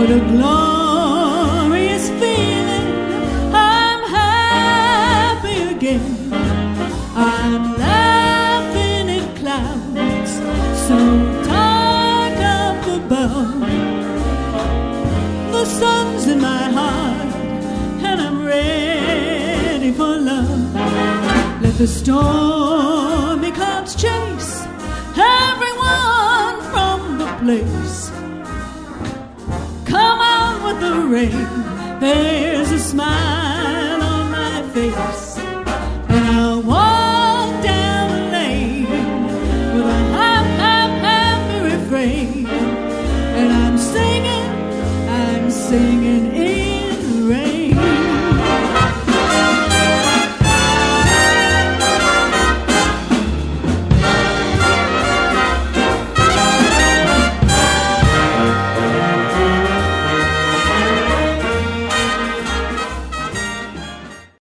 What a glorious feeling. I'm happy again. I'm laughing at clouds so dark up above. The sun's in my heart and I'm ready for love. Let the stormy clouds chase everyone from the place. Come out with the rain, there's a smile